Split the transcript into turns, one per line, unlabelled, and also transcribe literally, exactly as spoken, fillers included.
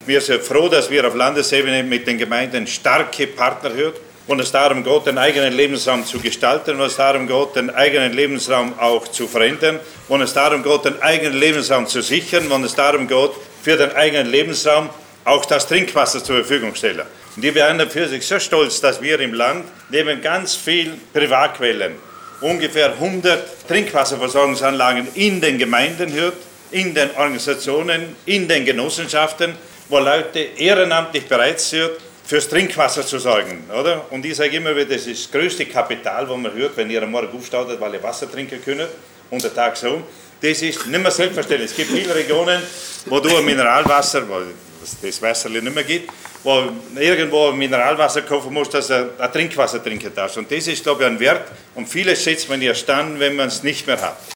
Wir sind froh, dass wir auf Landesebene mit den Gemeinden starke Partner haben, wo es darum geht, den eigenen Lebensraum zu gestalten, wo es darum geht, den eigenen Lebensraum auch zu verändern, wo es darum geht, den eigenen Lebensraum zu sichern, wo es darum geht, für den eigenen Lebensraum auch das Trinkwasser zur Verfügung stellen. Und ich bin für sich so stolz, dass wir im Land neben ganz vielen Privatquellen ungefähr hundert Trinkwasserversorgungsanlagen in den Gemeinden haben, in den Organisationen, in den Genossenschaften, wo Leute ehrenamtlich bereit sind, fürs Trinkwasser zu sorgen. Oder? Und ich sage immer wieder, das ist das größte Kapital, das man hört, wenn ihr am Morgen aufsteht, weil ihr Wasser trinken könnt, unter Tag so. Das ist nicht mehr selbstverständlich. Es gibt viele Regionen, wo du ein Mineralwasser, wo es das Wasser nicht mehr gibt, wo irgendwo Mineralwasser kaufen musst, dass du ein Trinkwasser trinken darfst. Und das ist, glaube ich, ein Wert. Und vieles schätzt man erst dann, wenn man es nicht mehr hat.